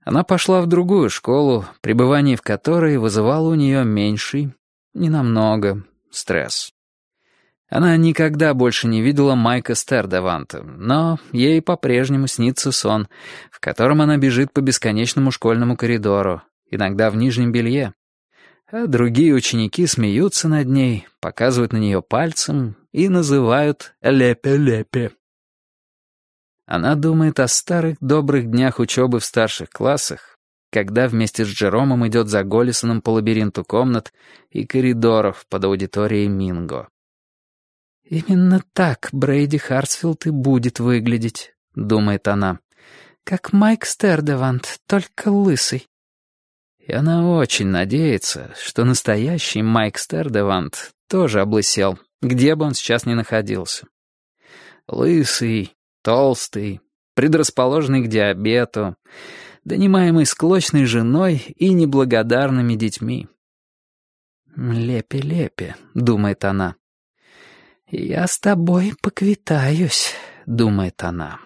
Она пошла в другую школу, пребывание в которой вызывало у нее меньший, ненамного, стресс. Она никогда больше не видела Майка Стердеванта, но ей по-прежнему снится сон, в котором она бежит по бесконечному школьному коридору, иногда в нижнем белье. А другие ученики смеются над ней, показывают на нее пальцем и называют «лепе-лепе». Она думает о старых добрых днях учебы в старших классах, когда вместе с Джеромом идет за Голлисоном по лабиринту комнат и коридоров под аудиторией Минго. «Именно так Брейди Харцфилд и будет выглядеть», — думает она, — «как Майк Стердевант, только лысый». И она очень надеется, что настоящий Майк Стердевант тоже облысел, где бы он сейчас ни находился. Лысый, толстый, предрасположенный к диабету, донимаемый склочной женой и неблагодарными детьми. «Лепе-лепе», — думает она. «Я с тобой поквитаюсь», — думает она.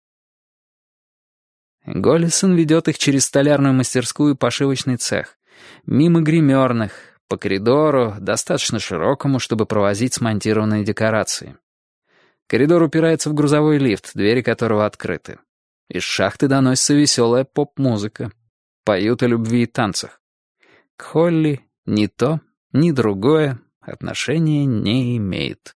Голлисон ведет их через столярную мастерскую и пошивочный цех, мимо гримерных, по коридору, достаточно широкому, чтобы провозить смонтированные декорации. Коридор упирается в грузовой лифт, двери которого открыты. Из шахты доносится веселая поп-музыка. Поют о любви и танцах. К Холли ни то, ни другое отношения не имеет.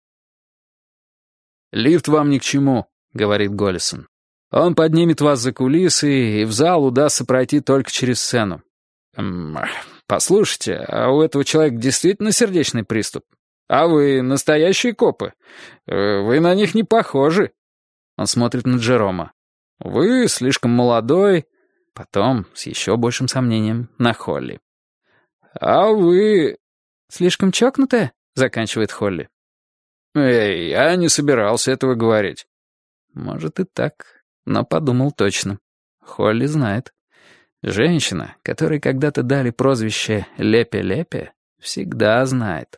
«Лифт вам ни к чему», — говорит Голлисон. «Он поднимет вас за кулисы, и в зал удастся пройти только через сцену. Послушайте, а у этого человека действительно сердечный приступ? А вы настоящие копы? Вы на них не похожи». Он смотрит на Джерома. «Вы слишком молодой». Потом, с еще большим сомнением, на Холли. «А вы...» «Слишком чокнутая?» — заканчивает Холли. «Эй, я не собирался этого говорить». Может и так, но подумал точно. Холли знает. Женщина, которой когда-то дали прозвище «Лепе-лепе», всегда знает.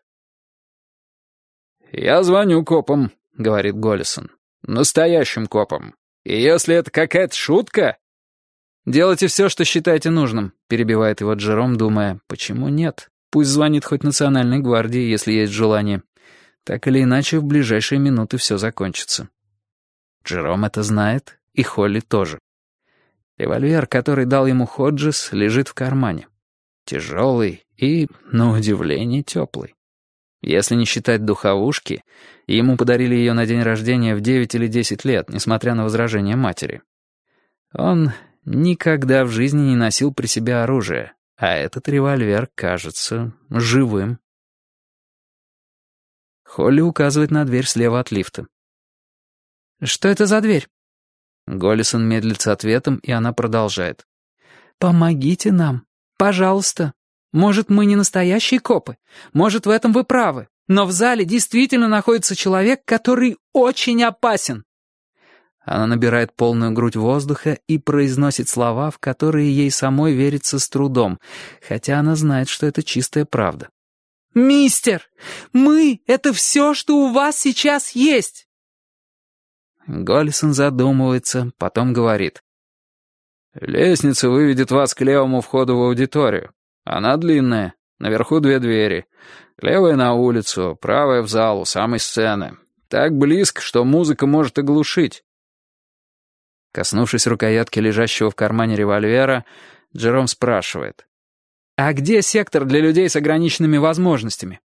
«Я звоню копам», — говорит Голлисон. «Настоящим копам. И если это какая-то шутка...» «Делайте все, что считаете нужным», — перебивает его Джером, думая, почему нет? Пусть звонит хоть Национальной гвардии, если есть желание. Так или иначе, в ближайшие минуты все закончится. Джером это знает, и Холли тоже. Револьвер, который дал ему Ходжес, лежит в кармане. Тяжелый и, на удивление, теплый. Если не считать духовушки, ему подарили ее на день рождения в 9 или 10 лет, несмотря на возражения матери. Он никогда в жизни не носил при себе оружие, а этот револьвер кажется живым. Холли указывает на дверь слева от лифта. «Что это за дверь?» Голлисон медлит с ответом, и она продолжает. «Помогите нам, пожалуйста. Может, мы не настоящие копы, может, в этом вы правы, но в зале действительно находится человек, который очень опасен». Она набирает полную грудь воздуха и произносит слова, в которые ей самой верится с трудом, хотя она знает, что это чистая правда. «Мистер, мы — это все, что у вас сейчас есть!» Голлисон задумывается, потом говорит. «Лестница выведет вас к левому входу в аудиторию. Она длинная, наверху 2 двери. Левая на улицу, правая в зал у самой сцены. Так близко, что музыка может оглушить». Коснувшись рукоятки лежащего в кармане револьвера, Джером спрашивает. «А где сектор для людей с ограниченными возможностями?»